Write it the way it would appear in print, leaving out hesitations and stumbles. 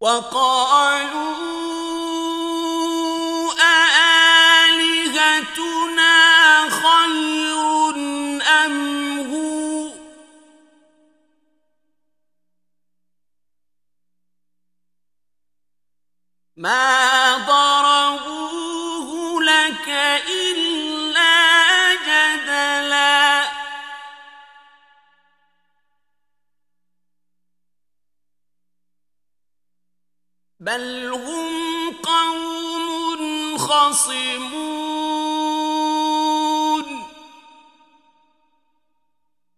وقالوا أآلهتنا خير أم هو ما ضربوه لك إلا جدلا بل هم قوم خصمون